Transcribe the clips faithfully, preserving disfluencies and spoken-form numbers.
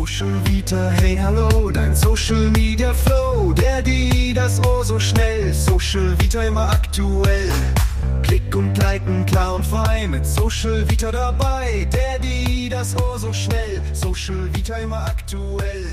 Social Vita, hey hallo, dein Social Media Flow, der, die, das oh so schnell, Social Vita immer aktuell. Klick und liken, klar und frei, mit Social Vita dabei, der, die, das oh so schnell, Social Vita immer aktuell.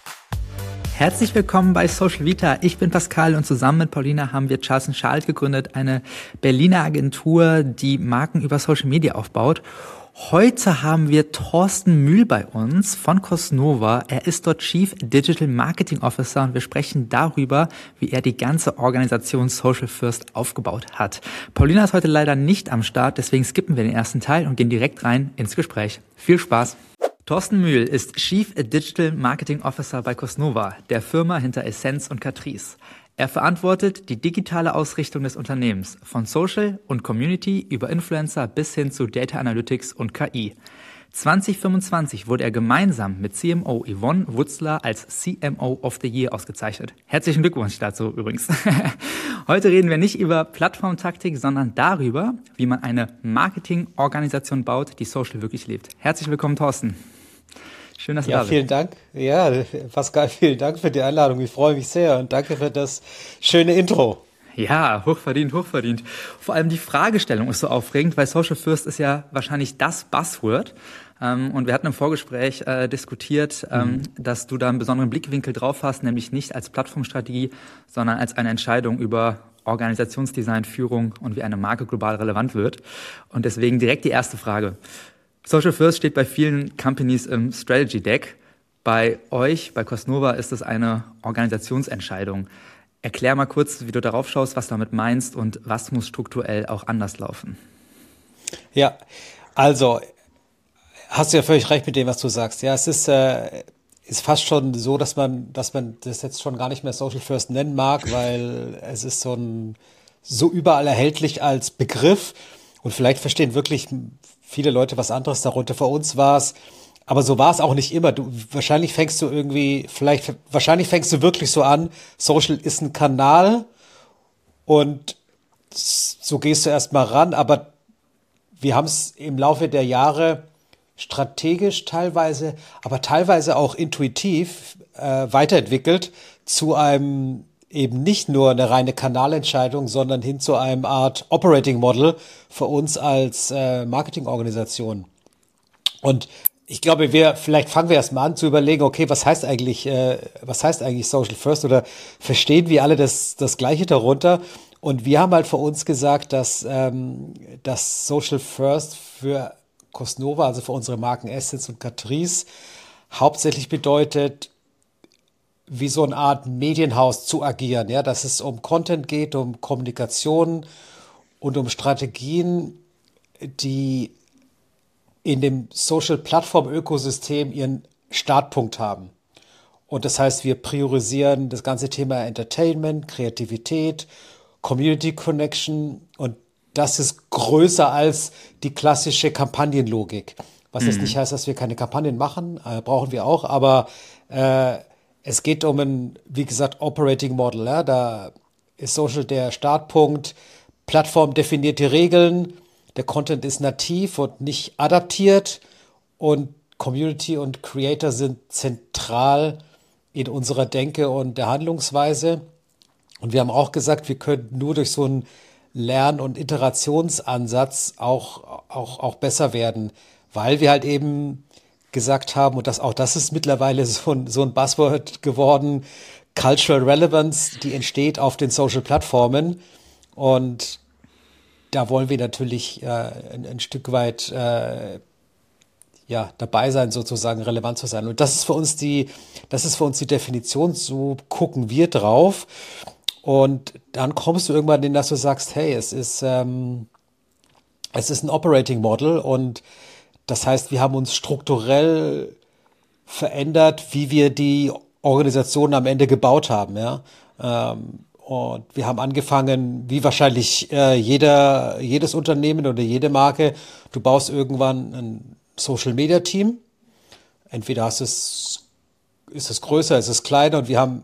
Herzlich willkommen bei Social Vita. Ich bin Pascal und zusammen mit Paulina haben wir Charles and Charles gegründet, eine Berliner Agentur, die Marken über Social Media aufbaut. Heute haben wir Thorsten Mühl bei uns von Cosnova. Er ist dort Chief Digital Marketing Officer und wir sprechen darüber, wie er die ganze Organisation Social First aufgebaut hat. Paulina ist heute leider nicht am Start, deswegen skippen wir den ersten Teil und gehen direkt rein ins Gespräch. Viel Spaß! Thorsten Mühl ist Chief Digital Marketing Officer bei Cosnova, der Firma hinter Essenz und Catrice. Er verantwortet die digitale Ausrichtung des Unternehmens von Social und Community über Influencer bis hin zu Data Analytics und K I. zwanzig fünfundzwanzig wurde er gemeinsam mit C M O Yvonne Wutzler als C M O of the Year ausgezeichnet. Herzlichen Glückwunsch dazu übrigens. Heute reden wir nicht über Plattformtaktik, sondern darüber, wie man eine Marketingorganisation baut, die Social wirklich lebt. Herzlich willkommen, Thorsten. Schön, dass du ja, da bist. Vielen Dank. Ja, Pascal, vielen Dank für die Einladung. Ich freue mich sehr und danke für das schöne Intro. Ja, hochverdient, hochverdient. Vor allem die Fragestellung ist so aufregend, weil Social First ist ja wahrscheinlich das Buzzword. Ähm, und wir hatten im Vorgespräch äh, diskutiert, ähm, mhm. dass du da einen besonderen Blickwinkel drauf hast, nämlich nicht als Plattformstrategie, sondern als eine Entscheidung über Organisationsdesign, Führung und wie eine Marke global relevant wird. Und deswegen direkt die erste Frage. Social First steht bei vielen Companies im Strategy Deck. Bei euch, bei Cosnova, ist es eine Organisationsentscheidung. Erklär mal kurz, wie du darauf schaust, was du damit meinst und was muss strukturell auch anders laufen. Ja, also hast du ja völlig recht mit dem, was du sagst. Ja, es ist, äh, ist fast schon so, dass man, dass man das jetzt schon gar nicht mehr Social First nennen mag, weil es ist so ein, so überall erhältlich als Begriff und vielleicht verstehen wirklich viele Leute was anderes darunter. Für uns war es, aber so war es auch nicht immer. Du, wahrscheinlich fängst du irgendwie, vielleicht, wahrscheinlich fängst du wirklich so an, Social ist ein Kanal und so gehst du erstmal ran, aber wir haben es im Laufe der Jahre strategisch teilweise, aber teilweise auch intuitiv äh, weiterentwickelt zu einem eben nicht nur eine reine Kanalentscheidung, sondern hin zu einem Art Operating Model für uns als äh, Marketingorganisation. Und ich glaube, wir, vielleicht fangen wir erst mal an zu überlegen, okay, was heißt eigentlich, äh, was heißt eigentlich Social First oder verstehen wir alle das, das Gleiche darunter? Und wir haben halt für uns gesagt, dass, ähm, dass Social First für Cosnova, also für unsere Marken Essenz und Catrice, hauptsächlich bedeutet, wie so eine Art Medienhaus zu agieren, ja, dass es um Content geht, um Kommunikation und um Strategien, die in dem Social-Plattform-Ökosystem ihren Startpunkt haben. Und das heißt, wir priorisieren das ganze Thema Entertainment, Kreativität, Community Connection und das ist größer als die klassische Kampagnenlogik. Was mhm. jetzt nicht heißt, dass wir keine Kampagnen machen, äh, brauchen wir auch, aber äh, es geht um ein, wie gesagt, Operating Model. Ja? Da ist Social der Startpunkt, Plattform definiert die Regeln, der Content ist nativ und nicht adaptiert und Community und Creator sind zentral in unserer Denke und der Handlungsweise. Und wir haben auch gesagt, wir können nur durch so einen Lern- und Iterationsansatz auch, auch, auch besser werden, weil wir halt eben gesagt haben, und das auch das ist mittlerweile so ein, so ein Buzzword geworden, Cultural Relevance, die entsteht auf den Social-Plattformen und da wollen wir natürlich äh, ein, ein Stück weit äh, ja, dabei sein, sozusagen relevant zu sein. Und das ist für uns die, das ist für uns die Definition, so gucken wir drauf. Und dann kommst du irgendwann hin, dass du sagst, hey, es ist, ähm, es ist ein Operating Model und das heißt, wir haben uns strukturell verändert, wie wir die Organisation am Ende gebaut haben, ja. Ähm, und wir haben angefangen, wie wahrscheinlich äh, jeder, jedes Unternehmen oder jede Marke, du baust irgendwann ein Social Media Team. Entweder hast es, ist es größer, ist es kleiner und wir haben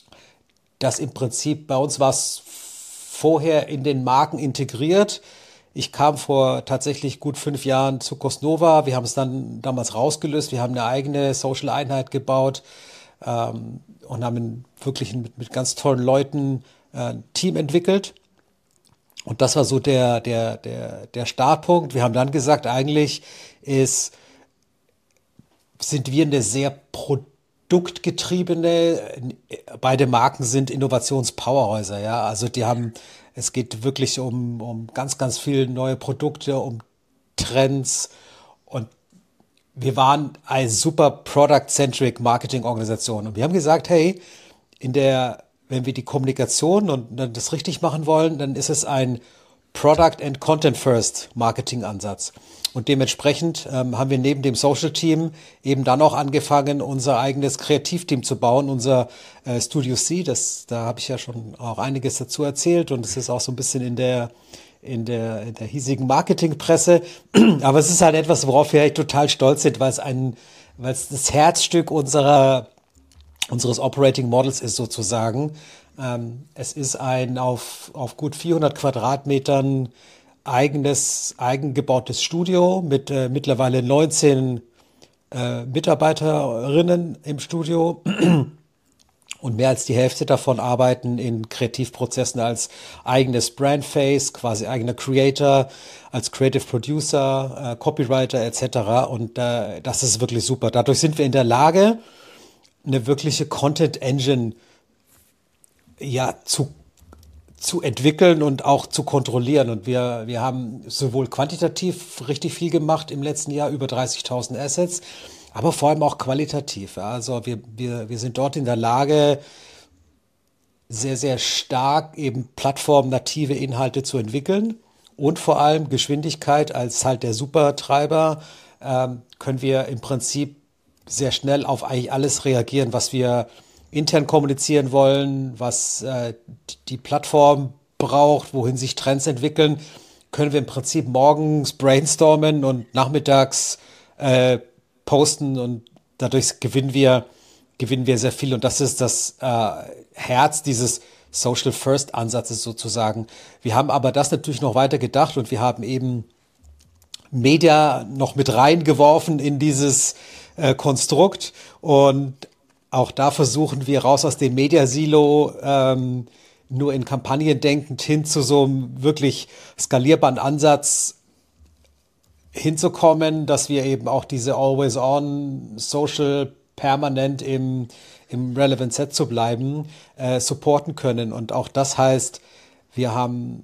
das im Prinzip, bei uns war es vorher in den Marken integriert. Ich kam vor tatsächlich gut fünf Jahren zu Cosnova. Wir haben es dann damals rausgelöst. Wir haben eine eigene Social-Einheit gebaut ähm, und haben wirklich mit, mit ganz tollen Leuten äh, ein Team entwickelt. Und das war so der, der, der, der Startpunkt. Wir haben dann gesagt, eigentlich ist, sind wir eine sehr produktgetriebene, beide Marken sind Innovationspowerhäuser, ja. Also die haben, es geht wirklich um, um ganz, ganz viele neue Produkte, um Trends. Und wir waren eine super Product-Centric Marketing-Organisation. Und wir haben gesagt, hey, in der wenn wir die Kommunikation und das richtig machen wollen, dann ist es ein Product and Content First Marketing Ansatz. Und dementsprechend ähm, haben wir neben dem Social Team eben dann auch angefangen, unser eigenes Kreativteam zu bauen, unser äh, Studio C. Das, da habe ich ja schon auch einiges dazu erzählt und es ist auch so ein bisschen in der in der in der hiesigen Marketingpresse. Aber es ist halt etwas, worauf wir echt total stolz sind, weil es ein, weil es das Herzstück unserer unseres Operating Models ist sozusagen. Ähm, es ist ein auf, auf gut vierhundert Quadratmetern eigenes, eigengebautes Studio mit äh, mittlerweile neunzehn äh, Mitarbeiterinnen im Studio und mehr als die Hälfte davon arbeiten in Kreativprozessen als eigenes Brandface, quasi eigener Creator, als Creative Producer, äh, Copywriter et cetera. Und äh, das ist wirklich super. Dadurch sind wir in der Lage, eine wirkliche Content Engine ja zu zu entwickeln und auch zu kontrollieren. Und wir wir haben sowohl quantitativ richtig viel gemacht im letzten Jahr, über dreißigtausend Assets, aber vor allem auch qualitativ. Ja. Also wir wir wir sind dort in der Lage, sehr sehr stark eben plattformnative Inhalte zu entwickeln und vor allem Geschwindigkeit als halt der Supertreiber ähm, können wir im Prinzip sehr schnell auf eigentlich alles reagieren, was wir intern kommunizieren wollen, was äh, die Plattform braucht, wohin sich Trends entwickeln, können wir im Prinzip morgens brainstormen und nachmittags äh, posten und dadurch gewinnen wir, gewinnen wir sehr viel. Und das ist das äh, Herz dieses Social First Ansatzes sozusagen. Wir haben aber das natürlich noch weiter gedacht und wir haben eben Media noch mit reingeworfen in dieses äh, Konstrukt und auch da versuchen wir raus aus dem Mediasilo ähm, nur in Kampagnen denkend hin zu so einem wirklich skalierbaren Ansatz hinzukommen, dass wir eben auch diese Always-on Social permanent im, im Relevant Set zu bleiben, äh, supporten können. Und auch das heißt, wir haben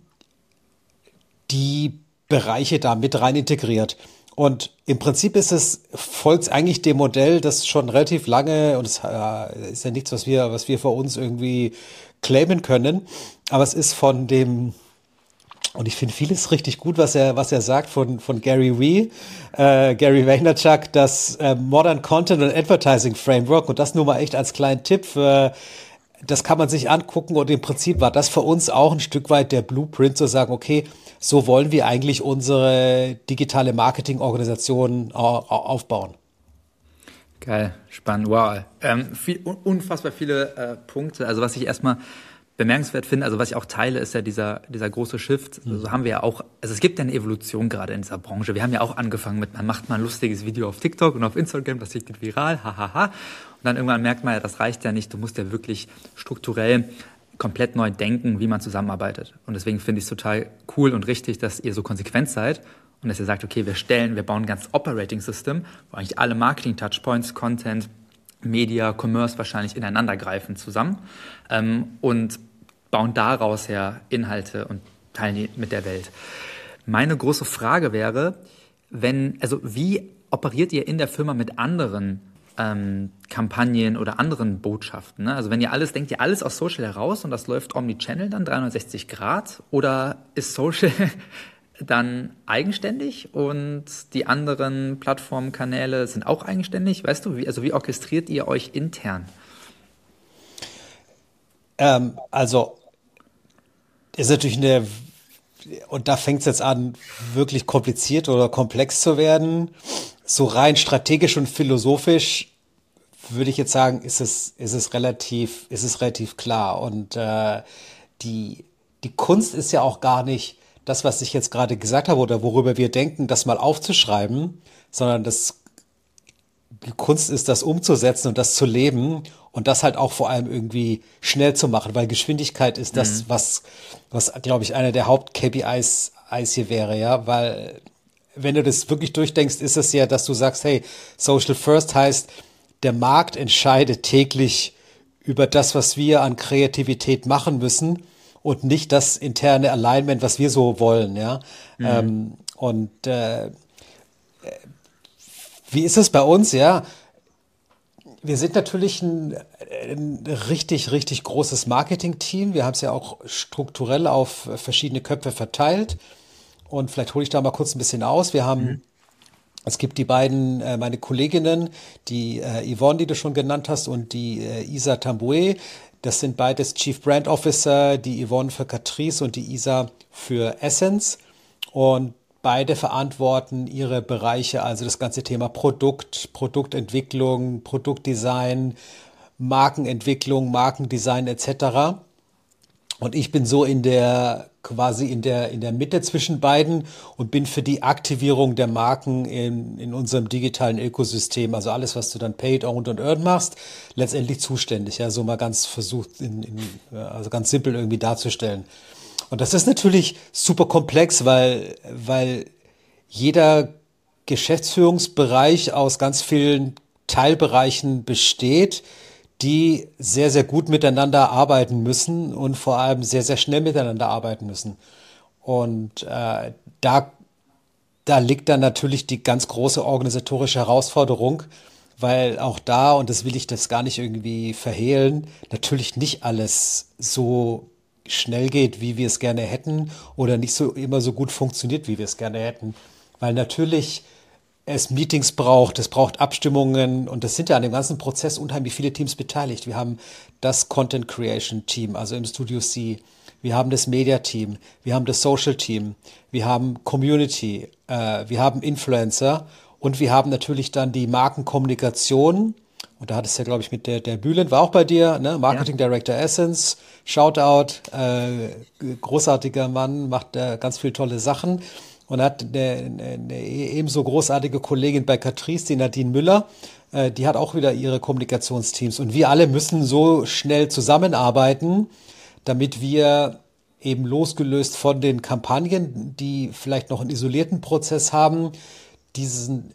die Bereiche da mit rein integriert. Und im Prinzip ist es, folgt eigentlich dem Modell, das schon relativ lange, und es äh, ist ja nichts, was wir, was wir für uns irgendwie claimen können, aber es ist von dem, und ich finde vieles richtig gut, was er, was er sagt von, von Gary Vee, äh, Gary Vaynerchuk, das äh, Modern Content and Advertising Framework, und das nur mal echt als kleinen Tipp für, das kann man sich angucken, und im Prinzip war das für uns auch ein Stück weit der Blueprint, zu sagen, okay, so wollen wir eigentlich unsere digitale Marketingorganisation aufbauen. Geil, spannend, wow. Ähm, viel, unfassbar viele äh, Punkte. Also was ich erstmal bemerkenswert finde, also was ich auch teile, ist ja dieser dieser große Shift. So also haben wir ja auch, also es gibt ja eine Evolution gerade in dieser Branche. Wir haben ja auch angefangen mit, man macht mal ein lustiges Video auf TikTok und auf Instagram, das geht viral, hahaha. Und dann irgendwann merkt man ja, das reicht ja nicht. Du musst ja wirklich strukturell komplett neu denken, wie man zusammenarbeitet. Und deswegen finde ich es total cool und richtig, dass ihr so konsequent seid und dass ihr sagt, okay, wir stellen, wir bauen ein ganzes Operating System, wo eigentlich alle Marketing-Touchpoints, Content, Media, Commerce wahrscheinlich ineinander greifen zusammen ähm, und bauen daraus her Inhalte und teilen die mit der Welt. Meine große Frage wäre, wenn, also wie operiert ihr in der Firma mit anderen ähm, Kampagnen oder anderen Botschaften? Ne? Also wenn ihr alles, denkt ihr alles aus Social heraus und das läuft Omnichannel dann dreihundertsechzig Grad, oder ist Social dann eigenständig und die anderen Plattformkanäle sind auch eigenständig? Weißt du, wie, also wie orchestriert ihr euch intern? Ähm, also ist natürlich eine, und da fängt es jetzt an, wirklich kompliziert oder komplex zu werden. So rein strategisch und philosophisch würde ich jetzt sagen, ist es, ist es relativ, ist es relativ klar. Und äh, die, die Kunst ist ja auch gar nicht, das, was ich jetzt gerade gesagt habe oder worüber wir denken, das mal aufzuschreiben, sondern das die Kunst ist, das umzusetzen und das zu leben und das halt auch vor allem irgendwie schnell zu machen, weil Geschwindigkeit ist das, mhm. was, was, glaube ich, einer der Haupt-K P Is Is hier wäre, ja, weil wenn du das wirklich durchdenkst, ist es ja, dass du sagst, hey, Social First heißt, der Markt entscheidet täglich über das, was wir an Kreativität machen müssen und nicht das interne Alignment, was wir so wollen, ja. Mhm. Ähm, und äh, wie ist es bei uns, ja? Wir sind natürlich ein, ein richtig, richtig großes Marketing-Team. Wir haben es ja auch strukturell auf verschiedene Köpfe verteilt. Und vielleicht hole ich da mal kurz ein bisschen aus. Wir haben, mhm. es gibt die beiden, äh, meine Kolleginnen, die äh, Yvonne, die du schon genannt hast, und die äh, Isa Tamboué. Das sind beides Chief Brand Officer, die Yvonne für Catrice und die Isa für Essence. Und beide verantworten ihre Bereiche, also das ganze Thema Produkt, Produktentwicklung, Produktdesign, Markenentwicklung, Markendesign et cetera. Und ich bin so in der quasi in der in der Mitte zwischen beiden und bin für die Aktivierung der Marken in in unserem digitalen Ökosystem, also alles, was du dann Paid, Owned und Earned machst, letztendlich zuständig. Ja, so mal ganz versucht, in, in, also ganz simpel irgendwie darzustellen. Und das ist natürlich super komplex, weil, weil jeder Geschäftsführungsbereich aus ganz vielen Teilbereichen besteht, die sehr, sehr gut miteinander arbeiten müssen und vor allem sehr, sehr schnell miteinander arbeiten müssen. Und äh, da, da liegt dann natürlich die ganz große organisatorische Herausforderung, weil auch da, und das will ich das gar nicht irgendwie verhehlen, natürlich nicht alles so schnell geht, wie wir es gerne hätten oder nicht so immer so gut funktioniert, wie wir es gerne hätten. Weil natürlich es Meetings braucht, es braucht Abstimmungen und es sind ja an dem ganzen Prozess unheimlich viele Teams beteiligt. Wir haben das Content Creation Team, also im Studio C, wir haben das Media Team, wir haben das Social Team, wir haben Community, äh, wir haben Influencer und wir haben natürlich dann die Markenkommunikation. Und da hat es ja, glaube ich, mit der, der Bülent war auch bei dir, ne? Marketing ja. Director Essence, Shoutout, äh, großartiger Mann, macht äh, ganz viele tolle Sachen und hat eine, eine ebenso großartige Kollegin bei Catrice, die Nadine Müller, äh, die hat auch wieder ihre Kommunikationsteams und wir alle müssen so schnell zusammenarbeiten, damit wir eben losgelöst von den Kampagnen, die vielleicht noch einen isolierten Prozess haben, diesen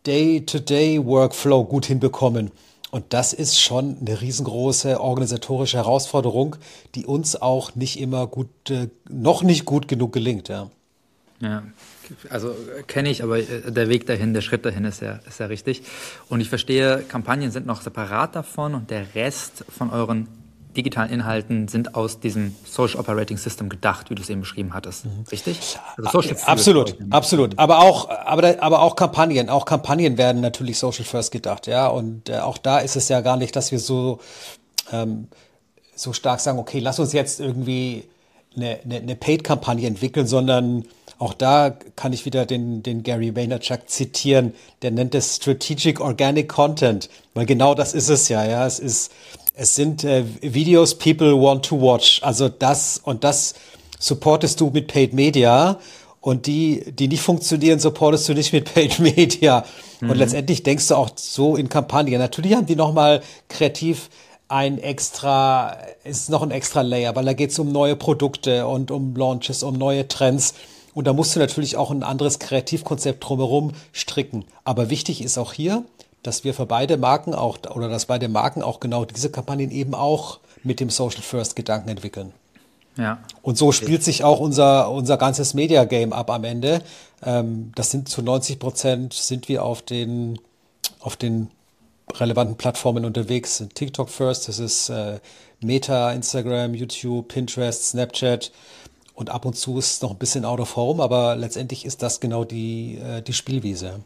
Day-to-Day-Workflow gut hinbekommen. Und das ist schon eine riesengroße organisatorische Herausforderung, die uns auch nicht immer gut, äh, noch nicht gut genug gelingt. Ja, ja, also kenne ich, aber der Weg dahin, der Schritt dahin ist ja, ist ja richtig. Und ich verstehe, Kampagnen sind noch separat davon und der Rest von euren digitalen Inhalten sind aus diesem Social Operating System gedacht, wie du es eben beschrieben hattest. Mhm. Richtig? Also absolut, absolut. Aber auch, aber, aber auch Kampagnen, auch Kampagnen werden natürlich Social First gedacht, ja. Und äh, auch da ist es ja gar nicht, dass wir so, ähm, so stark sagen, okay, lass uns jetzt irgendwie eine, eine, eine Paid-Kampagne entwickeln, sondern auch da kann ich wieder den, den Gary Vaynerchuk zitieren, der nennt es Strategic Organic Content, weil genau das ist es ja, ja. Es ist, Es sind äh, Videos people want to watch. Also das und das supportest du mit Paid Media und die, die nicht funktionieren, supportest du nicht mit Paid Media. Mhm. Und letztendlich denkst du auch so in Kampagnen. Natürlich haben die nochmal kreativ ein extra, ist noch ein extra Layer, weil da geht es um neue Produkte und um Launches, um neue Trends. Und da musst du natürlich auch ein anderes Kreativkonzept drumherum stricken. Aber wichtig ist auch hier, dass wir für beide Marken auch, oder dass beide Marken auch genau diese Kampagnen eben auch mit dem Social First Gedanken entwickeln. Ja. Und so spielt sich auch unser, unser ganzes Media Game ab am Ende. Ähm, das sind zu neunzig Prozent sind wir auf den, auf den relevanten Plattformen unterwegs. TikTok First, das ist äh, Meta, Instagram, YouTube, Pinterest, Snapchat. Und ab und zu ist es noch ein bisschen out of home, aber letztendlich ist das genau die, äh, die Spielwiese.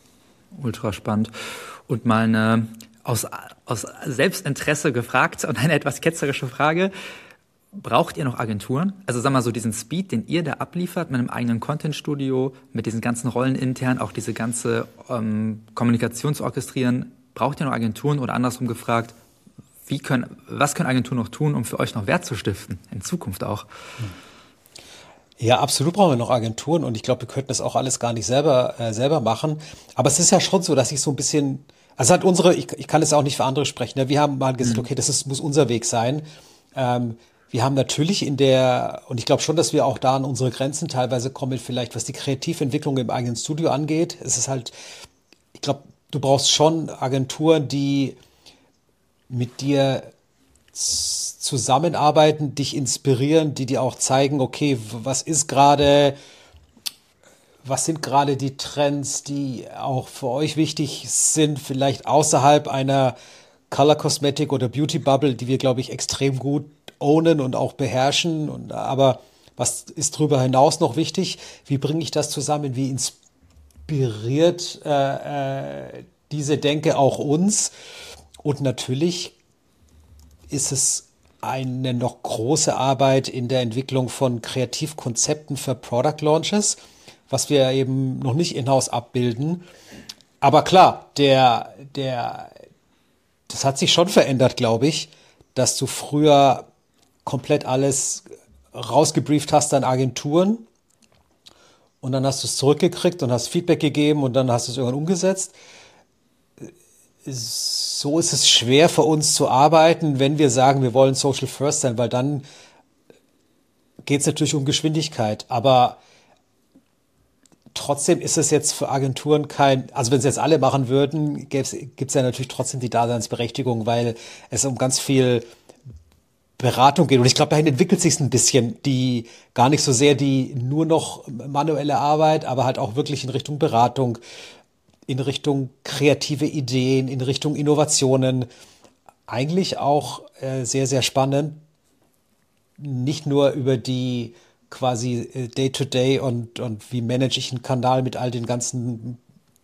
Ultra spannend. Und mal eine aus, aus Selbstinteresse gefragt und eine etwas ketzerische Frage. Braucht ihr noch Agenturen? Also sag mal so diesen Speed, den ihr da abliefert mit einem eigenen Content-Studio, mit diesen ganzen Rollen intern, auch diese ganze ähm, Kommunikation zu orchestrieren. Braucht ihr noch Agenturen oder andersrum gefragt, wie können, was können Agenturen noch tun, um für euch noch Wert zu stiften, in Zukunft auch? Ja, absolut brauchen wir noch Agenturen und ich glaube, wir könnten das auch alles gar nicht selber, äh, selber machen. Aber es ist ja schon so, dass ich so ein bisschen, also hat unsere, ich, ich kann es auch nicht für andere sprechen, ne? Wir haben mal gesagt, Mhm. okay, das ist, muss unser Weg sein. Ähm, wir haben natürlich in der, und ich glaube schon, dass wir auch da an unsere Grenzen teilweise kommen, vielleicht was die Kreativentwicklung im eigenen Studio angeht. Es ist halt, ich glaube, du brauchst schon Agenturen, die mit dir z- zusammenarbeiten, dich inspirieren, die dir auch zeigen, okay, w- was ist gerade, was sind gerade die Trends, die auch für euch wichtig sind, vielleicht außerhalb einer Color Cosmetic oder Beauty Bubble, die wir, glaube ich, extrem gut ownen und auch beherrschen. Und, aber was ist darüber hinaus noch wichtig? Wie bringe ich das zusammen? Wie inspiriert äh, äh, diese Denke auch uns? Und natürlich ist es eine noch große Arbeit in der Entwicklung von Kreativkonzepten für Product Launches, was wir eben noch nicht in-house abbilden. Aber klar, der, der, das hat sich schon verändert, glaube ich, dass du früher komplett alles rausgebrieft hast an Agenturen und dann hast du es zurückgekriegt und hast Feedback gegeben und dann hast du es irgendwann umgesetzt. So ist es schwer für uns zu arbeiten, wenn wir sagen, wir wollen Social First sein, weil dann geht es natürlich um Geschwindigkeit. Aber trotzdem ist es jetzt für Agenturen kein, also wenn sie jetzt alle machen würden, gibt es ja natürlich trotzdem die Daseinsberechtigung, weil es um ganz viel Beratung geht. Und ich glaube, dahin entwickelt sich ein bisschen die, gar nicht so sehr die nur noch manuelle Arbeit, aber halt auch wirklich in Richtung Beratung, in Richtung kreative Ideen, in Richtung Innovationen. Eigentlich auch äh, sehr, sehr spannend. Nicht nur über die quasi äh, Day-to-Day und, und wie manage ich einen Kanal mit all den ganzen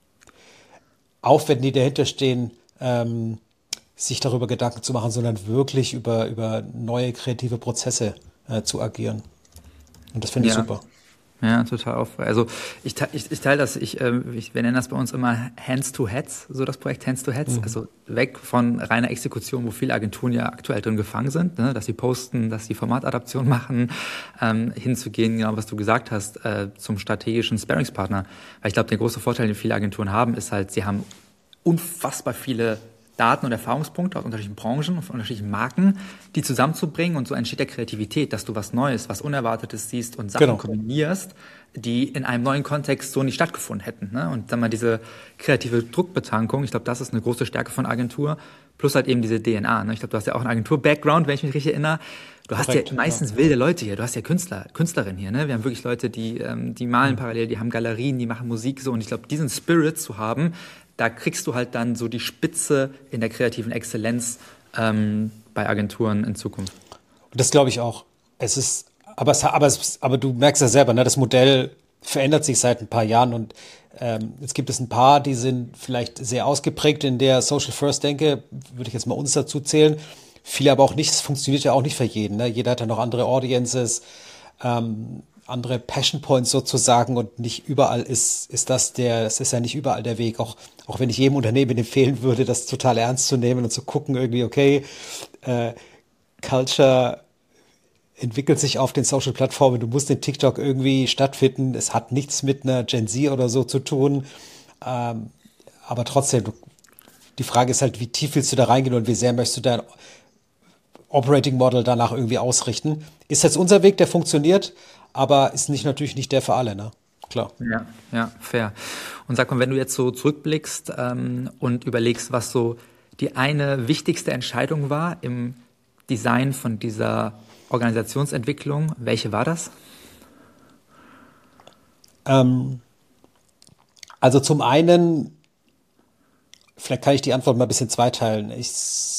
Aufwänden, die dahinter stehen, ähm, sich darüber Gedanken zu machen, sondern wirklich über, über neue kreative Prozesse äh, zu agieren. Und das finde ich Ja. super. Ja, total aufregend. Also ich, te- ich, ich teile das, ich, äh, ich, wir nennen das bei uns immer Hands to Heads, so das Projekt Hands to Heads, also weg von reiner Exekution, wo viele Agenturen ja aktuell drin gefangen sind, ne, dass sie posten, dass sie Formatadaption machen, ähm, hinzugehen, genau was du gesagt hast, äh, zum strategischen Sparringspartner. Weil ich glaube, der große Vorteil, den viele Agenturen haben, ist halt, sie haben unfassbar viele Daten und Erfahrungspunkte aus unterschiedlichen Branchen und von unterschiedlichen Marken, die zusammenzubringen und so entsteht der Kreativität, dass du was Neues, was Unerwartetes siehst und Sachen Genau. kombinierst, die in einem neuen Kontext so nicht stattgefunden hätten. Ne? Und dann mal diese kreative Druckbetankung, ich glaube, das ist eine große Stärke von Agentur, plus halt eben diese D N A. Ne? Ich glaube, du hast ja auch einen Agentur-Background, wenn ich mich richtig erinnere. Du hast Korrekt, ja meistens wilde Leute hier, du hast ja Künstler, Künstlerinnen hier. Ne? Wir haben wirklich Leute, die, ähm, die malen parallel, die haben Galerien, die machen Musik so. Und ich glaube, diesen Spirit zu haben, da kriegst du halt dann so die Spitze in der kreativen Exzellenz ähm, bei Agenturen in Zukunft. Das glaube ich auch. Es ist, aber, es, aber, es, aber du merkst ja selber, ne, das Modell verändert sich seit ein paar Jahren und ähm, jetzt gibt es ein paar, die sind vielleicht sehr ausgeprägt in der Social First Denke, würde ich jetzt mal uns dazu zählen. Viele aber auch nicht, es funktioniert ja auch nicht für jeden. Ne? Jeder hat ja noch andere Audiences, ähm, andere Passion Points sozusagen und nicht überall ist, ist das der, es ist ja nicht überall der Weg. Auch, auch wenn ich jedem Unternehmen empfehlen würde, das total ernst zu nehmen und zu gucken irgendwie, okay, äh, Culture entwickelt sich auf den Social-Plattformen, du musst in TikTok irgendwie stattfinden, es hat nichts mit einer Gen Z oder so zu tun, ähm, aber trotzdem, du, die Frage ist halt, wie tief willst du da reingehen und wie sehr möchtest du dein Operating Model danach irgendwie ausrichten. Ist jetzt unser Weg, der funktioniert, aber ist nicht natürlich nicht der für alle, ne? Klar. Ja, ja, fair. Und sag mal, wenn du jetzt so zurückblickst ähm, und überlegst, was so die eine wichtigste Entscheidung war im Design von dieser Organisationsentwicklung, welche war das? Ähm, also zum einen, vielleicht kann ich die Antwort mal ein bisschen zweiteilen. Ich,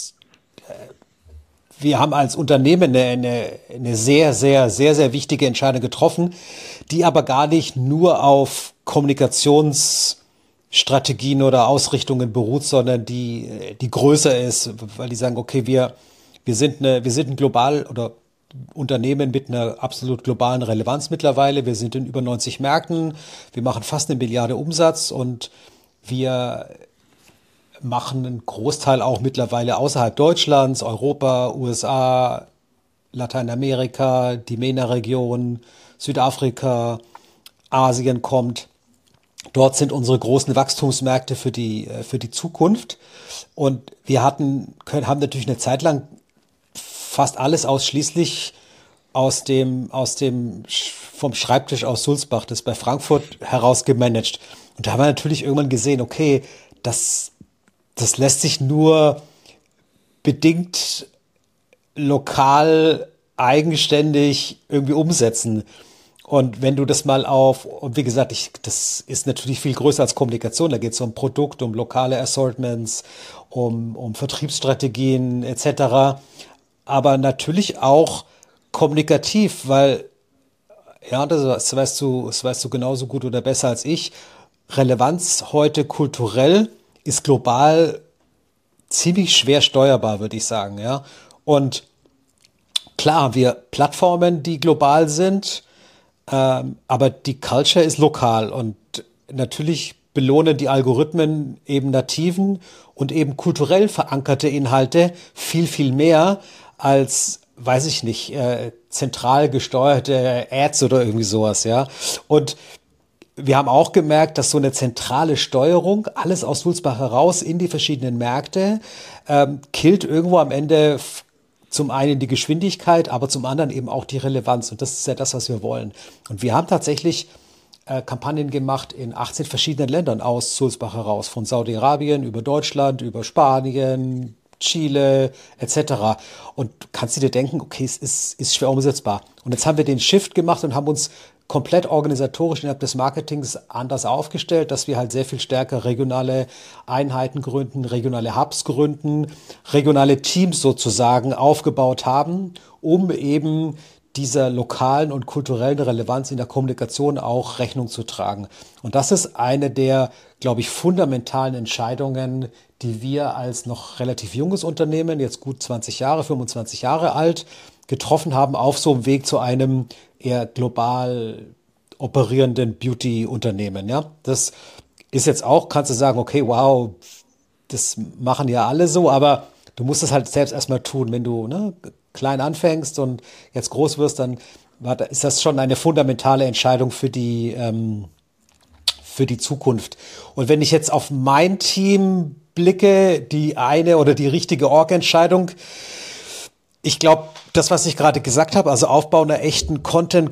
wir haben als Unternehmen eine, eine, eine sehr, sehr, sehr, sehr wichtige Entscheidung getroffen, die aber gar nicht nur auf Kommunikationsstrategien oder Ausrichtungen beruht, sondern die, die größer ist, weil die sagen, okay, wir, wir sind eine, wir sind ein global oder Unternehmen mit einer absolut globalen Relevanz mittlerweile. Wir sind in über neunzig Märkten. Wir machen fast eine Milliarde Umsatz und wir machen einen Großteil auch mittlerweile außerhalb Deutschlands, Europa, U S A, Lateinamerika, die MENA-Region, Südafrika, Asien kommt. Dort sind unsere großen Wachstumsmärkte für die, für die Zukunft. Und wir hatten, können, haben natürlich eine Zeit lang fast alles ausschließlich aus dem, aus dem, vom Schreibtisch aus Sulzbach, das bei Frankfurt heraus gemanagt. Und da haben wir natürlich irgendwann gesehen, okay, das, das lässt sich nur bedingt lokal eigenständig irgendwie umsetzen. Und wenn du das mal auf, und wie gesagt, ich, das ist natürlich viel größer als Kommunikation, da geht es um Produkt, um lokale Assortments, um, um Vertriebsstrategien et cetera. Aber natürlich auch kommunikativ, weil, ja, das, das weißt du, das weißt du genauso gut oder besser als ich, Relevanz heute kulturell ist global ziemlich schwer steuerbar, würde ich sagen, ja. Und klar haben wir Plattformen, die global sind, ähm, aber die Culture ist lokal und natürlich belohnen die Algorithmen eben nativen und eben kulturell verankerte Inhalte viel, viel mehr als, weiß ich nicht, äh, zentral gesteuerte Ads oder irgendwie sowas, ja. Und wir haben auch gemerkt, dass so eine zentrale Steuerung, alles aus Sulzbach heraus in die verschiedenen Märkte, ähm, killt irgendwo am Ende f- zum einen die Geschwindigkeit, aber zum anderen eben auch die Relevanz. Und das ist ja das, was wir wollen. Und wir haben tatsächlich äh, Kampagnen gemacht in achtzehn verschiedenen Ländern aus Sulzbach heraus, von Saudi-Arabien über Deutschland, über Spanien, Chile et cetera. Und du kannst dir denken, okay, es ist, ist schwer umsetzbar. Und jetzt haben wir den Shift gemacht und haben uns komplett organisatorisch innerhalb des Marketings anders aufgestellt, dass wir halt sehr viel stärker regionale Einheiten gründen, regionale Hubs gründen, regionale Teams sozusagen aufgebaut haben, um eben dieser lokalen und kulturellen Relevanz in der Kommunikation auch Rechnung zu tragen. Und das ist eine der, glaube ich, fundamentalen Entscheidungen, die wir als noch relativ junges Unternehmen, jetzt gut zwanzig Jahre, fünfundzwanzig Jahre alt, getroffen haben auf so einem Weg zu einem eher global operierenden Beauty-Unternehmen. Ja, das ist jetzt auch, kannst du sagen, okay, wow, das machen ja alle so, aber du musst es halt selbst erstmal tun. Wenn du ne, klein anfängst und jetzt groß wirst, dann ist das schon eine fundamentale Entscheidung für die, ähm, für die Zukunft. Und wenn ich jetzt auf mein Team blicke, die eine oder die richtige Org-Entscheidung, ich glaube, das, was ich gerade gesagt habe, also Aufbau einer echten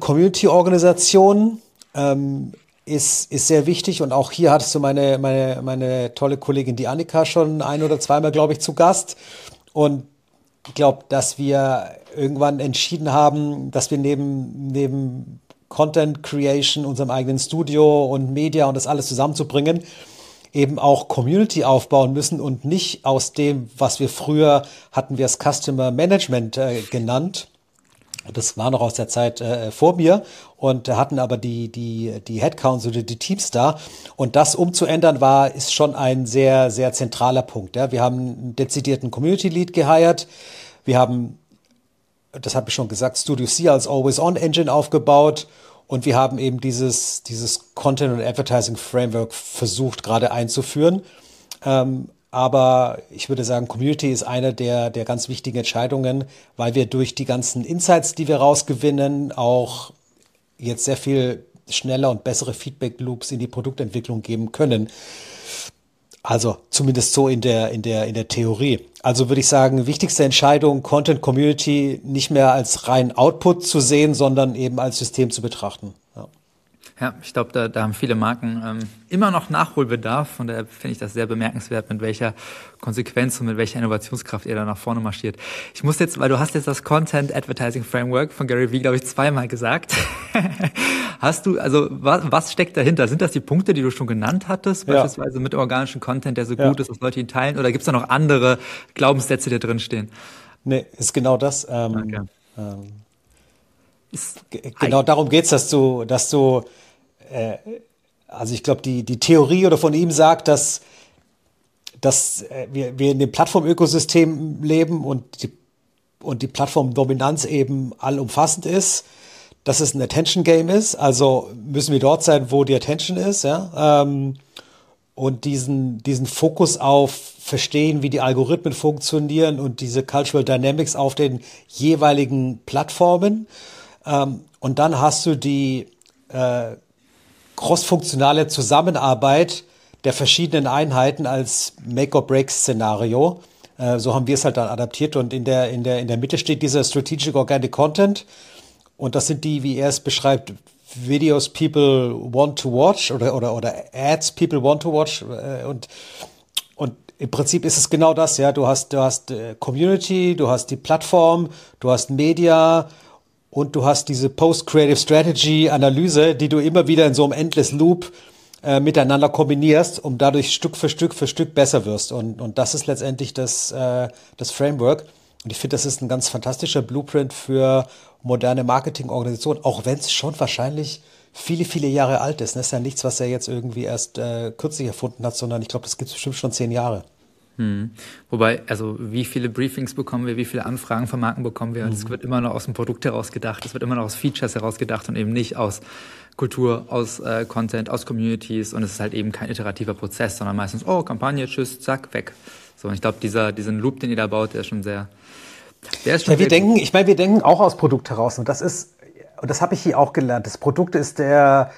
Content-Community-Organisation, ähm, ist, ist sehr wichtig. Und auch hier hattest du meine, meine, meine tolle Kollegin, die Annika, schon ein oder zweimal, glaube ich, zu Gast. Und ich glaube, dass wir irgendwann entschieden haben, dass wir neben, neben Content Creation, unserem eigenen Studio und Media und das alles zusammenzubringen, eben auch Community aufbauen müssen und nicht aus dem, was wir früher hatten wir es Customer Management äh, genannt. Das war noch aus der Zeit äh, vor mir und hatten aber die, die, die Headcounts oder die Teams da. Und das umzuändern war, ist schon ein sehr, sehr zentraler Punkt. Ja. Wir haben einen dezidierten Community Lead geheiert. Wir haben, das habe ich schon gesagt, Studio C als Always-On-Engine aufgebaut. Und wir haben eben dieses, dieses Content- und Advertising-Framework versucht gerade einzuführen. Ähm, aber ich würde sagen, Community ist eine der, der ganz wichtigen Entscheidungen, weil wir durch die ganzen Insights, die wir rausgewinnen, auch jetzt sehr viel schneller und bessere Feedback-Loops in die Produktentwicklung geben können. Also zumindest so in der, in der, in der Theorie. Also würde ich sagen, wichtigste Entscheidung, Content Community nicht mehr als rein Output zu sehen, sondern eben als System zu betrachten. Ja, ja ich glaube, da, da haben viele Marken ähm, immer noch Nachholbedarf. Von daher finde ich das sehr bemerkenswert, mit welcher Konsequenz und mit welcher Innovationskraft ihr da nach vorne marschiert. Ich muss jetzt, weil du hast jetzt das Content Advertising Framework von Gary Vee, glaube ich, zweimal gesagt. Hast du, also was, was steckt dahinter? Sind das die Punkte, die du schon genannt hattest, ja. beispielsweise mit organischem Content, der so ja. gut ist, dass Leute ihn teilen? Oder gibt es da noch andere Glaubenssätze, die da drin stehen? Nee, ist genau das. Ähm, okay. ähm, ist g- genau darum geht's, dass du, dass du, äh, also ich glaube, die die Theorie oder von ihm sagt, dass dass äh, wir wir in dem Plattformökosystem leben und die und die Plattformdominanz eben allumfassend ist. Dass es ein Attention-Game ist, also müssen wir dort sein, wo die Attention ist, ja, ähm, und diesen, diesen Fokus auf Verstehen, wie die Algorithmen funktionieren und diese Cultural Dynamics auf den jeweiligen Plattformen, ähm, Und dann hast du die äh, crossfunktionale Zusammenarbeit der verschiedenen Einheiten als Make-or-Break-Szenario. Äh, so haben wir es halt dann adaptiert. Und in der, in der, in der Mitte steht dieser Strategic Organic Content. Und das sind die, wie er es beschreibt, Videos people want to watch oder, oder, oder Ads people want to watch. Äh, und, und im Prinzip ist es genau das, ja. Du hast, du hast äh, Community, du hast die Plattform, du hast Media und du hast diese Post-Creative Strategy Analyse, die du immer wieder in so einem Endless Loop äh, miteinander kombinierst, um dadurch Stück für Stück für Stück besser wirst. Und, und das ist letztendlich das, äh, das Framework. Und ich finde, das ist ein ganz fantastischer Blueprint für moderne Marketingorganisationen, auch wenn es schon wahrscheinlich viele, viele Jahre alt ist. Das ist ja nichts, was er jetzt irgendwie erst äh, kürzlich erfunden hat, sondern ich glaube, das gibt es bestimmt schon zehn Jahre. Hm. Wobei, also wie viele Briefings bekommen wir, wie viele Anfragen von Marken bekommen wir? Und es mhm. wird immer noch aus dem Produkt heraus gedacht, es wird immer noch aus Features heraus gedacht und eben nicht aus Kultur, aus äh, Content, aus Communities. Und es ist halt eben kein iterativer Prozess, sondern meistens, oh, Kampagne, tschüss, zack, weg. So, und ich glaube, dieser diesen Loop, den ihr da baut, der ist schon sehr, der ist schon ja, wir sehr denken, gut. Ich meine, wir denken auch aus Produkt heraus. Und das ist, und das habe ich hier auch gelernt. Das Produkt ist der,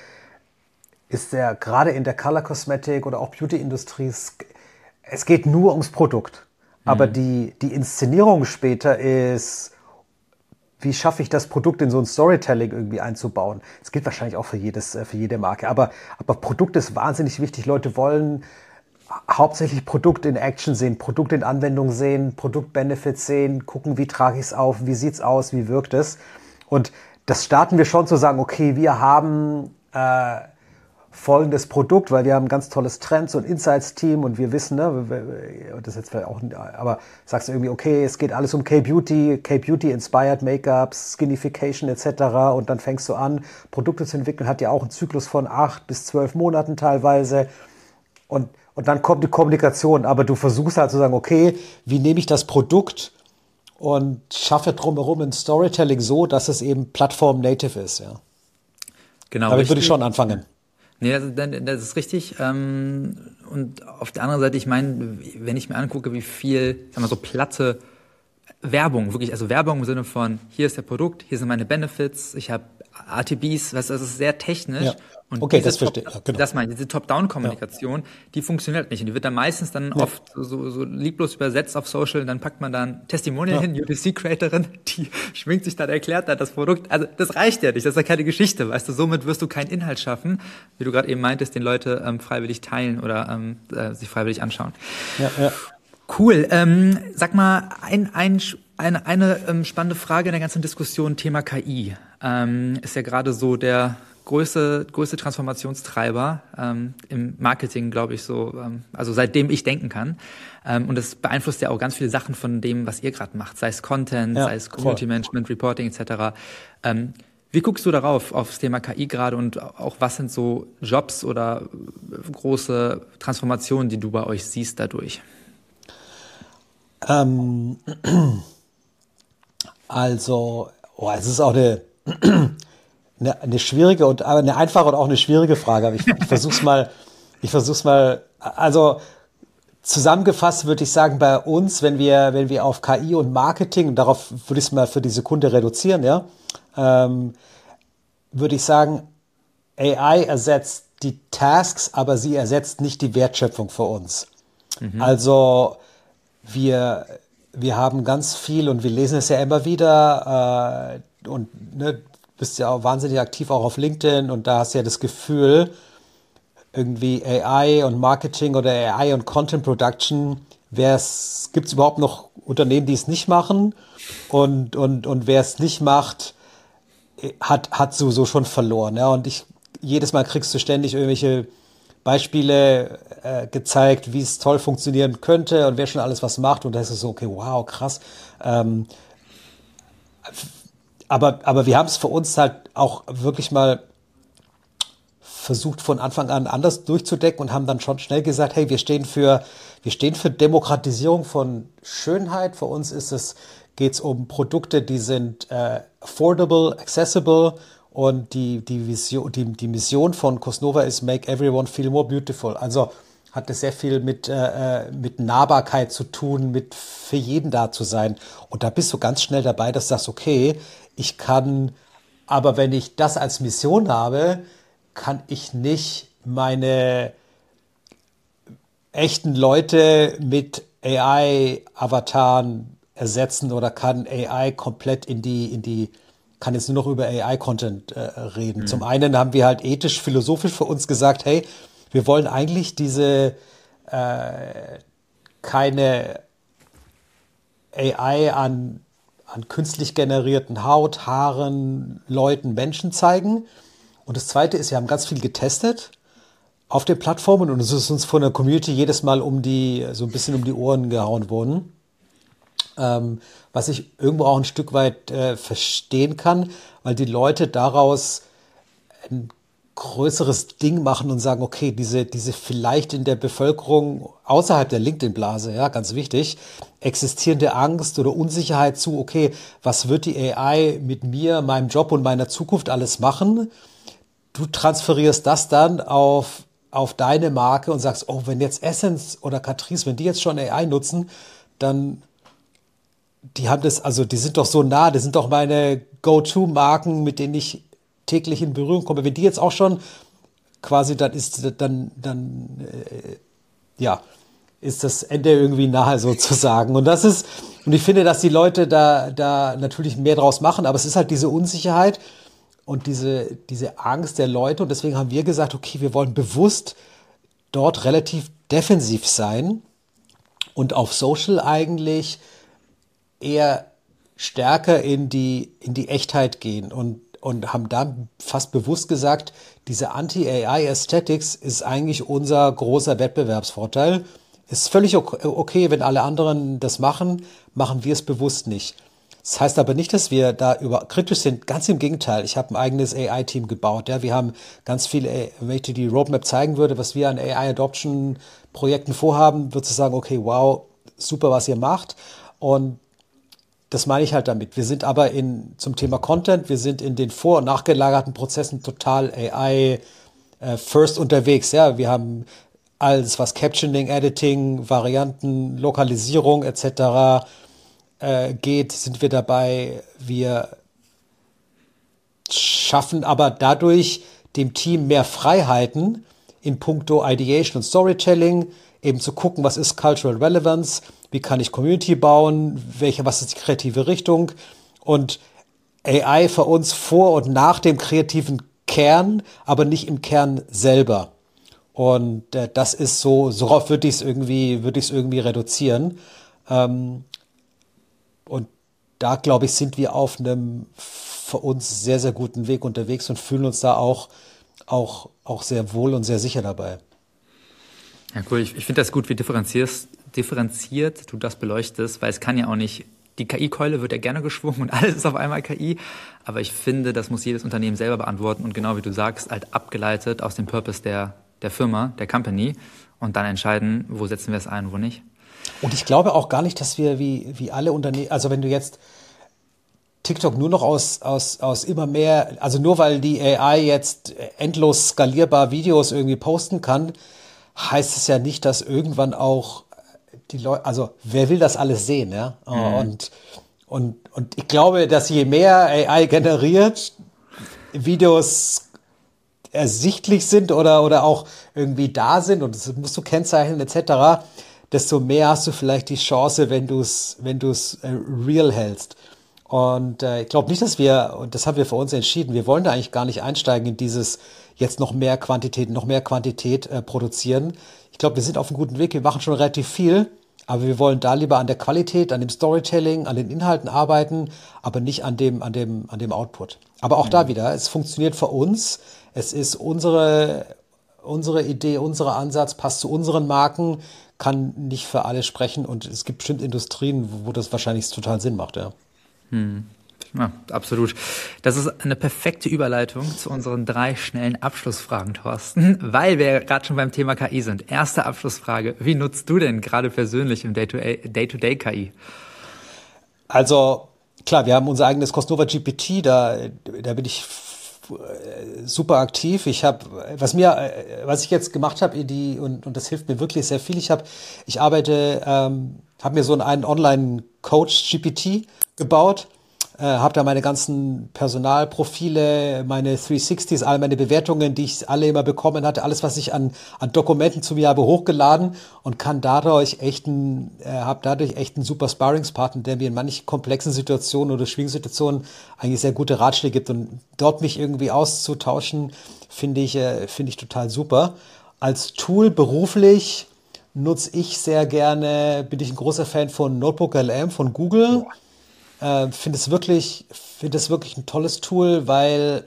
ist der, gerade in der Color Cosmetic oder auch Beauty-Industrie, es geht nur ums Produkt. Aber mhm. die, die Inszenierung später ist, wie schaffe ich das Produkt in so ein Storytelling irgendwie einzubauen? Das gilt wahrscheinlich auch für jedes, für jede Marke. Aber, aber Produkt ist wahnsinnig wichtig. Leute wollen hauptsächlich Produkt in Action sehen, Produkt in Anwendung sehen, Produktbenefits sehen, gucken, wie trage ich es auf, wie sieht's aus, wie wirkt es. Und das starten wir schon zu sagen, okay, wir haben äh, folgendes Produkt, weil wir haben ein ganz tolles Trends- und Insights-Team und wir wissen, ne, das ist jetzt vielleicht auch, aber sagst du irgendwie, okay, es geht alles um K-Beauty, K-Beauty-inspired Make-ups, Skinification et cetera. Und dann fängst du an, Produkte zu entwickeln, hat ja auch einen Zyklus von acht bis zwölf Monaten teilweise. Und, und dann kommt die Kommunikation, aber du versuchst halt zu sagen, okay, wie nehme ich das Produkt und schaffe drumherum ein Storytelling so, dass es eben Plattform-native ist, ja. Genau. Damit würde ich schon anfangen. Nee, das, das ist richtig. Und auf der anderen Seite, ich meine, wenn ich mir angucke, wie viel, sagen wir so, platte Werbung, wirklich, also Werbung im Sinne von, hier ist der Produkt, hier sind meine Benefits, ich habe A T Bs, was, das ist sehr technisch. Ja. Und okay, diese das verstehe ich. Ja, genau. Das meine ich, diese Top-Down-Kommunikation, ja. die funktioniert nicht. Und die wird dann meistens dann ja. oft so, so lieblos übersetzt auf Social. Und dann packt man da ein Testimonial ja. hin, U G C-Creatorin, die schminkt sich dann, erklärt dann das Produkt. Also das reicht ja nicht, das ist ja keine Geschichte, weißt du. Somit wirst du keinen Inhalt schaffen, wie du gerade eben meintest, den Leute ähm, freiwillig teilen oder ähm, äh, sich freiwillig anschauen. Ja, ja. Cool. Ähm, sag mal, ein, ein, eine, eine ähm, spannende Frage in der ganzen Diskussion, Thema K I. Ähm, ist ja gerade so der größte, größte Transformationstreiber ähm, im Marketing, glaube ich, so, ähm, also seitdem ich denken kann. Ähm, und das beeinflusst ja auch ganz viele Sachen von dem, was ihr gerade macht, sei es Content, ja, sei es Community voll. Management, Reporting et cetera. Ähm, wie guckst du darauf, aufs Thema K I gerade und auch was sind so Jobs oder große Transformationen, die du bei euch siehst dadurch? Ähm, also, oh, es ist auch eine Eine, eine schwierige und aber eine einfache und auch eine schwierige Frage. Aber ich, ich versuch's mal, ich versuch's mal, also zusammengefasst würde ich sagen, bei uns, wenn wir, wenn wir auf K I und Marketing, und darauf würde ich es mal für die Sekunde reduzieren, ja, ähm, würde ich sagen, A I ersetzt die Tasks, aber sie ersetzt nicht die Wertschöpfung für uns. Mhm. Also wir, wir haben ganz viel und wir lesen es ja immer wieder äh, und ne, bist ja auch wahnsinnig aktiv auch auf LinkedIn und da hast du ja das Gefühl, irgendwie A I und Marketing oder A I und Content Production, gibt es überhaupt noch Unternehmen, die es nicht machen und, und, und wer es nicht macht, hat, hat sowieso schon verloren. Ja? Und ich, jedes Mal kriegst du ständig irgendwelche Beispiele äh, gezeigt, wie es toll funktionieren könnte und wer schon alles was macht und da ist es so, okay, wow, krass. Ähm, Aber, aber wir haben es für uns halt auch wirklich mal versucht, von Anfang an anders durchzudecken und haben dann schon schnell gesagt, hey, wir stehen für, wir stehen für Demokratisierung von Schönheit. Für uns ist es, geht's um Produkte, die sind äh, affordable, accessible und die, die Vision, die, die Mission von Cosnova ist make everyone feel more beautiful. Also hat es sehr viel mit, äh, mit Nahbarkeit zu tun, mit für jeden da zu sein. Und da bist du ganz schnell dabei, dass du sagst, okay, ich kann Aber wenn ich das als Mission habe, kann ich nicht meine echten Leute mit A I-Avataren ersetzen oder kann A I komplett in die, in die, kann jetzt nur noch über A I-Content äh, reden. Mhm. Zum einen haben wir halt ethisch, philosophisch für uns gesagt, hey, wir wollen eigentlich diese äh, keine A I an, an künstlich generierten Haut, Haaren, Leuten, Menschen zeigen. Und das Zweite ist, wir haben ganz viel getestet auf den Plattformen und es ist uns von der Community jedes Mal um die, so ein bisschen um die Ohren gehauen worden. Ähm, was ich irgendwo auch ein Stück weit äh, verstehen kann, weil die Leute daraus ein größeres Ding machen und sagen, okay, diese, diese vielleicht in der Bevölkerung außerhalb der LinkedIn-Blase, ja, ganz wichtig, existierende Angst oder Unsicherheit zu, okay, was wird die A I mit mir, meinem Job und meiner Zukunft alles machen? Du transferierst das dann auf, auf deine Marke und sagst, oh, wenn jetzt Essence oder Catrice, wenn die jetzt schon A I nutzen, dann die haben das, also die sind doch so nah, das sind doch meine Go-To-Marken, mit denen ich täglich in Berührung komme. Wenn die jetzt auch schon quasi, dann ist dann, dann äh, ja, ist das Ende irgendwie nahe sozusagen. Und das ist, und ich finde, dass die Leute da, da natürlich mehr draus machen, aber es ist halt diese Unsicherheit und diese, diese Angst der Leute. Und deswegen haben wir gesagt, okay, wir wollen bewusst dort relativ defensiv sein und auf Social eigentlich eher stärker in die, in die Echtheit gehen und, und haben da fast bewusst gesagt, diese Anti-A I-Aesthetics ist eigentlich unser großer Wettbewerbsvorteil. Ist völlig okay, wenn alle anderen das machen, machen wir es bewusst nicht. Das heißt aber nicht, dass wir da über kritisch sind. Ganz im Gegenteil. Ich habe ein eigenes A I-Team gebaut. Ja, wir haben ganz viele, wenn ich dir die Roadmap zeigen würde, was wir an A I-Adoption-Projekten vorhaben, würdest du sagen, okay, wow, super, was ihr macht. Und das meine ich halt damit. Wir sind aber in, zum Thema Content, wir sind in den vor- und nachgelagerten Prozessen total A I-first äh, unterwegs. Ja, wir haben alles, was Captioning, Editing, Varianten, Lokalisierung et cetera äh, geht, sind wir dabei. Wir schaffen aber dadurch dem Team mehr Freiheiten in puncto Ideation und Storytelling, eben zu gucken, was ist Cultural Relevance, wie kann ich Community bauen, welche, was ist die kreative Richtung und A I für uns vor und nach dem kreativen Kern, aber nicht im Kern selber. Und äh, das ist so, worauf würde ich es irgendwie, würde ich es irgendwie reduzieren. Ähm, und da, glaube ich, sind wir auf einem für uns sehr, sehr guten Weg unterwegs und fühlen uns da auch, auch, auch sehr wohl und sehr sicher dabei. Ja, cool. Ich, ich finde das gut, wie differenzierst, differenziert du das beleuchtest, weil es kann ja auch nicht, die K I-Keule wird ja gerne geschwungen und alles ist auf einmal K I, aber ich finde, das muss jedes Unternehmen selber beantworten und genau wie du sagst, halt abgeleitet aus dem Purpose der, der Firma, der Company und dann entscheiden, wo setzen wir es ein, wo nicht. Und ich glaube auch gar nicht, dass wir wie, wie alle Unternehmen, also wenn du jetzt TikTok nur noch aus, aus, aus immer mehr, also nur weil die A I jetzt endlos skalierbar Videos irgendwie posten kann, heißt es ja nicht, dass irgendwann auch die Leute, also wer will das alles sehen, ja? Mhm. Und, und, und ich glaube, dass je mehr A I generiert, Videos ersichtlich sind oder, oder auch irgendwie da sind und das musst du kennzeichnen et cetera, desto mehr hast du vielleicht die Chance, wenn du es wenn du es äh, real hältst. Und äh, ich glaube nicht, dass wir, und das haben wir für uns entschieden, wir wollen da eigentlich gar nicht einsteigen in dieses jetzt noch mehr Quantität, noch mehr Quantität äh, produzieren. Ich glaube, wir sind auf einem guten Weg, wir machen schon relativ viel, aber wir wollen da lieber an der Qualität, an dem Storytelling, an den Inhalten arbeiten, aber nicht an dem, an dem, an dem Output. Aber auch mhm. da wieder, es funktioniert für uns, es ist unsere, unsere Idee, unser Ansatz, passt zu unseren Marken, kann nicht für alle sprechen und es gibt bestimmt Industrien, wo, wo das wahrscheinlich total Sinn macht, ja. Hm. Ja, absolut. Das ist eine perfekte Überleitung zu unseren drei schnellen Abschlussfragen, Thorsten, weil wir gerade schon beim Thema K I sind. Erste Abschlussfrage, wie nutzt du denn gerade persönlich im Day-to-Day K I? Also klar, wir haben unser eigenes Cosnova G P T, da, da bin ich super aktiv. Ich habe, was mir, was ich jetzt gemacht habe, die und und das hilft mir wirklich sehr viel. Ich habe, ich arbeite, ähm, habe mir so einen Online-Coach G P T gebaut, äh, habe da meine ganzen Personalprofile, meine dreihundertsechzigs, all meine Bewertungen, die ich alle immer bekommen hatte, alles, was ich an, an Dokumenten zu mir habe, hochgeladen und kann dadurch echt ein, äh, habe dadurch echt einen super Sparringspartner, der mir in manchen komplexen Situationen oder schwierigen Situationen eigentlich sehr gute Ratschläge gibt. Und dort mich irgendwie auszutauschen, finde ich, äh, finde ich total super. Als Tool beruflich nutze ich sehr gerne, bin ich ein großer Fan von Notebook L M von Google. Äh, finde es wirklich, finde es wirklich ein tolles Tool, weil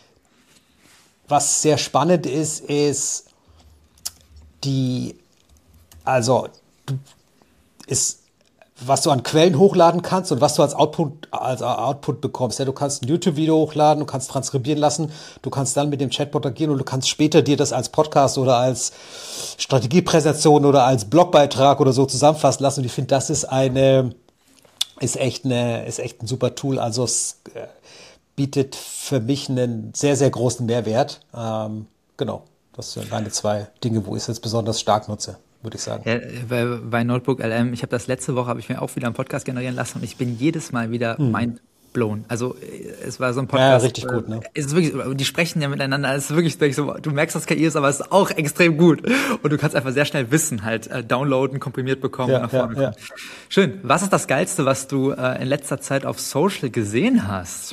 was sehr spannend ist, ist die, also du, ist, was du an Quellen hochladen kannst und was du als Output, als Output bekommst. Ja, du kannst ein YouTube-Video hochladen, du kannst transkribieren lassen, du kannst dann mit dem Chatbot agieren und du kannst später dir das als Podcast oder als Strategiepräsentation oder als Blogbeitrag oder so zusammenfassen lassen. Und ich finde, das ist eine, ist echt eine, ist echt ein super Tool. Also es äh, bietet für mich einen sehr, sehr großen Mehrwert. Ähm, genau, das sind meine zwei Dinge, wo ich es jetzt besonders stark nutze, würde ich sagen. Ja, bei, bei Notebook L M, ich habe das letzte Woche, habe ich mir auch wieder einen Podcast generieren lassen und ich bin jedes Mal wieder hm. mind blown. Also es war so ein Podcast. Ja, richtig äh, gut, ne? Es ist wirklich, die sprechen ja miteinander, es ist wirklich so, du merkst, dass K I ist, aber es ist auch extrem gut. Und du kannst einfach sehr schnell Wissen halt äh, downloaden, komprimiert bekommen ja, und nach vorne ja, kommen. Ja. Schön. Was ist das Geilste, was du äh, in letzter Zeit auf Social gesehen hast?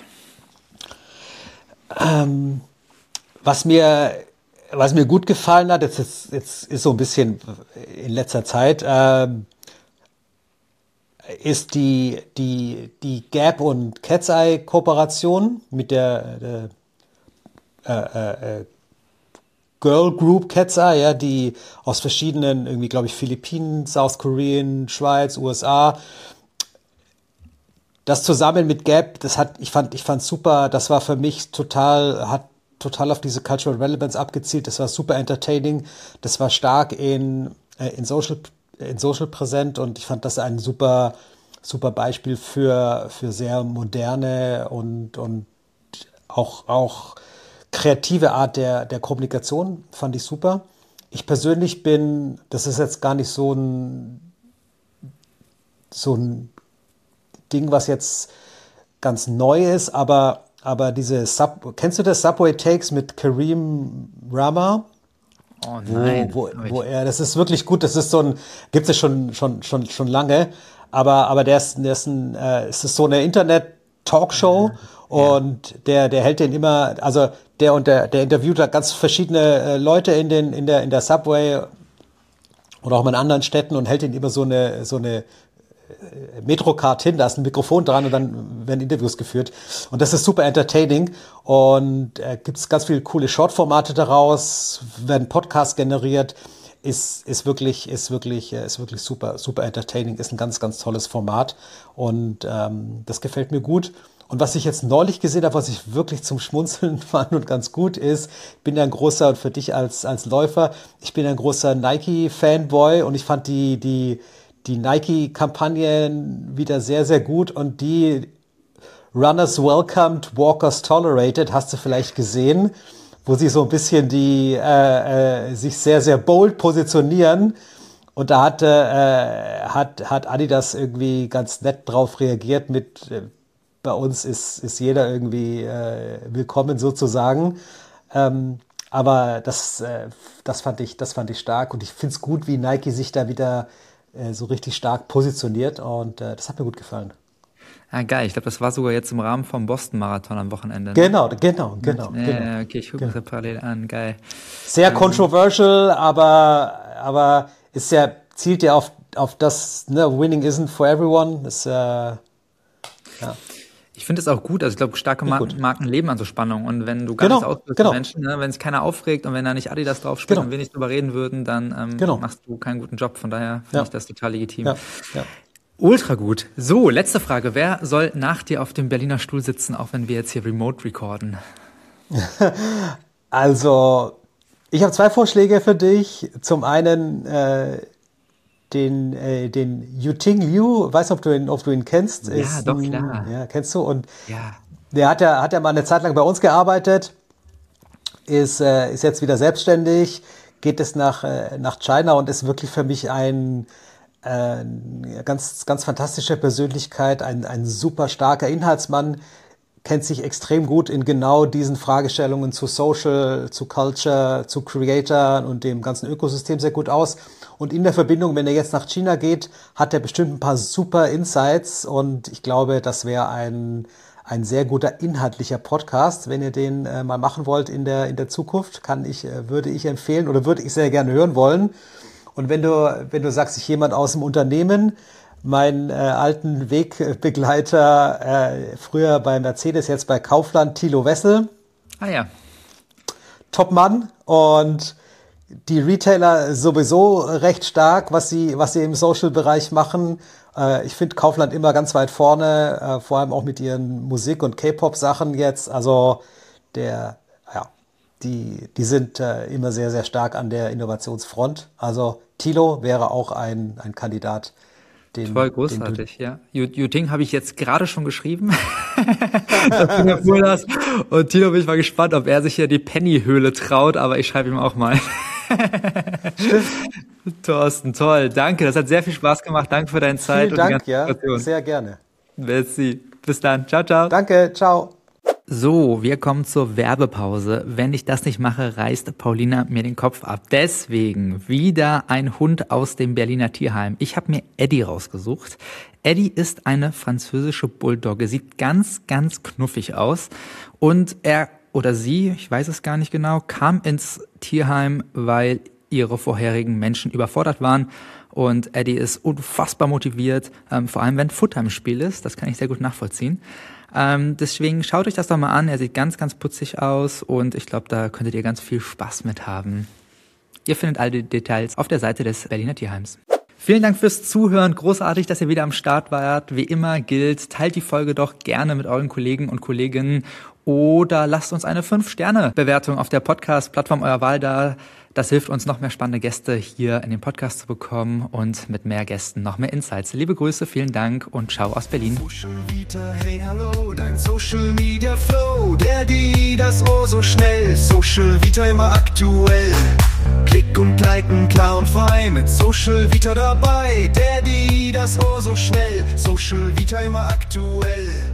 Ähm, was mir Was mir gut gefallen hat, jetzt, jetzt, jetzt ist so ein bisschen in letzter Zeit, ähm, ist die, die, die Gap und Cat's Eye Kooperation mit der, der äh, äh, Girl Group Cat's Eye, ja, die aus verschiedenen, irgendwie glaube ich Philippinen, South Korean, Schweiz, U S A, das zusammen mit Gap, das hat, ich fand, ich fand super, das war für mich total, hat total auf diese Cultural Relevance abgezielt. Das war super entertaining. Das war stark in, äh, in Social, in Social präsent und ich fand das ein super, super Beispiel für, für sehr moderne und, und auch, auch kreative Art der, der Kommunikation. Fand ich super. Ich persönlich bin, das ist jetzt gar nicht so ein, so ein Ding, was jetzt ganz neu ist, aber Aber diese Sub, kennst du das Subway Takes mit Kareem Rama? Oh nein. Wo, wo, wo er, das ist wirklich gut. Das ist so ein, gibt es schon, schon, schon, schon lange. Aber, aber der ist, der ist ein, äh, es ist so eine Internet-Talkshow ja, und ja. der, der hält den immer, also der und der, der interviewt da ganz verschiedene äh, Leute in den, in der, in der Subway oder auch in anderen Städten und hält den immer so eine, so eine Metrocard hin, da ist ein Mikrofon dran und dann werden Interviews geführt. Und das ist super entertaining und äh, gibt es ganz viele coole Shortformate daraus, werden Podcasts generiert, ist, ist wirklich, ist wirklich, ist wirklich super, super entertaining, ist ein ganz, ganz tolles Format und ähm, das gefällt mir gut. Und was ich jetzt neulich gesehen habe, was ich wirklich zum Schmunzeln fand und ganz gut ist, ich bin ja ein großer, und für dich als, als Läufer, ich bin ein großer Nike-Fanboy und ich fand die, die die Nike-Kampagnen wieder sehr, sehr gut und die Runners Welcomed, Walkers Tolerated, hast du vielleicht gesehen, wo sie so ein bisschen die äh, äh, sich sehr, sehr bold positionieren und da hat, äh, hat, hat Adidas irgendwie ganz nett drauf reagiert mit, äh, bei uns ist, ist jeder irgendwie äh, willkommen sozusagen. Ähm, aber das, äh, das fand ich, das fand ich stark und ich finde es gut, wie Nike sich da wieder so richtig stark positioniert und äh, das hat mir gut gefallen. Ah, geil. Ich glaube, das war sogar jetzt im Rahmen vom Boston-Marathon am Wochenende. Ne? Genau, genau, genau. Ja, genau. ja, okay, ich gucke genau. mir das parallel an. Geil. Sehr ähm, controversial, aber, aber ist ja, zielt ja auf, auf das, ne, winning isn't for everyone. Das, äh, ja. Ich finde es auch gut, also ich glaube, starke Mar- Marken leben an so Spannung und wenn du gar genau, nichts auslöst genau. für Menschen, ne, wenn sich keiner aufregt und wenn da nicht Adidas draufsteht genau. und wir nicht drüber reden würden, dann ähm, genau. machst du keinen guten Job, von daher finde ja. ich das total legitim. Ja. Ja. Ultra gut. So, letzte Frage, wer soll nach dir auf dem Berliner Stuhl sitzen, auch wenn wir jetzt hier remote recorden? Also, ich habe zwei Vorschläge für dich. Zum einen äh, den, äh, den Yuting Liu, weiß nicht, ob du ihn, ob du ihn kennst. Ja, ist, doch, klar. Ja, kennst du? Und ja. der hat ja, hat ja mal eine Zeit lang bei uns gearbeitet, ist, äh, ist jetzt wieder selbstständig, geht es nach, äh, nach China und ist wirklich für mich ein, äh, ganz, ganz fantastische Persönlichkeit, ein, ein super starker Inhaltsmann, kennt sich extrem gut in genau diesen Fragestellungen zu Social, zu Culture, zu Creator und dem ganzen Ökosystem sehr gut aus. Und in der Verbindung, wenn er jetzt nach China geht, hat er bestimmt ein paar super Insights und ich glaube, das wäre ein, ein sehr guter inhaltlicher Podcast. Wenn ihr den äh, mal machen wollt in der, in der Zukunft, kann ich, äh, würde ich empfehlen oder würde ich sehr gerne hören wollen. Und wenn du, wenn du sagst, ich jemand aus dem Unternehmen, meinen äh, alten Wegbegleiter, äh, früher bei Mercedes, jetzt bei Kaufland, Thilo Wessel. Ah ja. Top-Mann und die Retailer sowieso recht stark, was sie, was sie im Social-Bereich machen. Äh, ich finde Kaufland immer ganz weit vorne, äh, vor allem auch mit ihren Musik- und K-Pop-Sachen jetzt. Also der, ja, die, die sind äh, immer sehr, sehr stark an der Innovationsfront. Also Thilo wäre auch ein, ein Kandidat. Den, Voll großartig, ja. Yuting habe ich jetzt gerade schon geschrieben. Das und Tilo, bin ich mal gespannt, ob er sich hier die Penny-Höhle traut, aber ich schreibe ihm auch mal. Thorsten, toll, danke, das hat sehr viel Spaß gemacht, danke für deine Zeit. Vielen und Dank, die ja, sehr gerne. Merci, bis dann, ciao, ciao. Danke, ciao. So, wir kommen zur Werbepause. Wenn ich das nicht mache, reißt Paulina mir den Kopf ab. Deswegen wieder ein Hund aus dem Berliner Tierheim. Ich habe mir Eddie rausgesucht. Eddie ist eine französische Bulldogge, sieht ganz, ganz knuffig aus. Und er oder sie, ich weiß es gar nicht genau, kam ins Tierheim, weil ihre vorherigen Menschen überfordert waren. Und Eddie ist unfassbar motiviert, ähm, vor allem wenn Futter im Spiel ist. Das kann ich sehr gut nachvollziehen. Ähm, deswegen schaut euch das doch mal an. Er sieht ganz, ganz putzig aus und ich glaube, da könntet ihr ganz viel Spaß mit haben. Ihr findet all die Details auf der Seite des Berliner Tierheims. Vielen Dank fürs Zuhören. Großartig, dass ihr wieder am Start wart. Wie immer gilt, teilt die Folge doch gerne mit euren Kollegen und Kolleginnen oder lasst uns eine fünf Sterne Bewertung auf der Podcast-Plattform eurer Wahl da. Das hilft uns, noch mehr spannende Gäste hier in den Podcast zu bekommen und mit mehr Gästen noch mehr Insights. Liebe Grüße, vielen Dank und ciao aus Berlin. Social Vita, hey hallo, dein Social Media Flow, der, die, das oh so schnell, Social Vita immer aktuell. Klick und liken, klar und frei, mit Social Vita dabei, der, die, das oh so schnell, Social Vita immer aktuell.